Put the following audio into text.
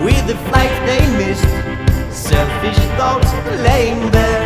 with the flight they missed. Selfish thoughts laying there.